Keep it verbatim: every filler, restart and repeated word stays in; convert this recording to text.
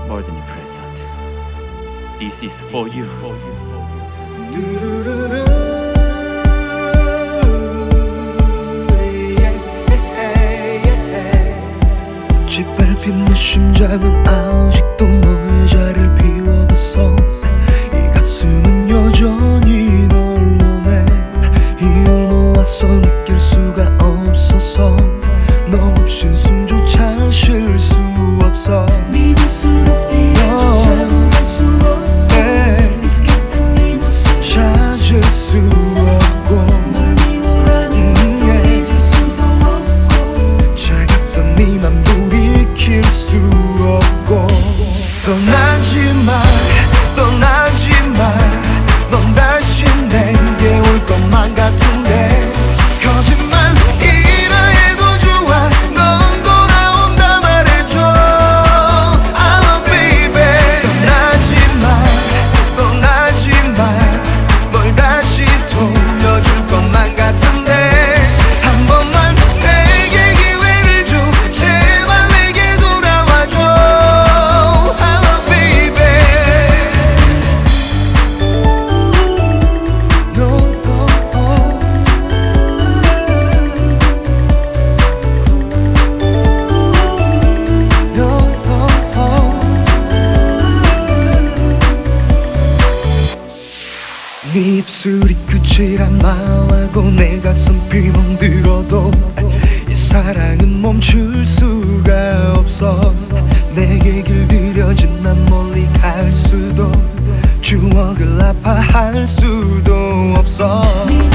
more than a present. This is for you. 짓밟힌 내 심장은 아직도 너의 자리를 비워뒀어. 이 가슴은 여전히 널 원해. 이유를 몰라서 느낄 수가 없어서 너 없인 숨조차 쉴 수 없어. 믿을 수 없기에 쫓아갈 수 없고 익숙했던 네 모습 찾을 수 없고 널 미워하는 것도 잊을 수도 없고 차갑던 네 맘 돌이킬 수 없고. 떠나지 마 떠나지 마 넌 다시 내게 올 것만 같은데 거짓말이라 해도 좋아 넌 돌아온다 말해줘. I love baby. 떠나지 마 떠나지 마 널 다시 돌려줄 것만 같은데 한 번만 내게 기회를 줘. 제발 내게 돌아와줘. I love baby. No, no, no. No, no, no. 네 입술이 끝이란 말하고 내 가슴 비몽 들어도 이 사랑은 멈출 수가 없어. 내게 길들여진 난 멀리 갈 수도 추억을 아파할 수도 없어.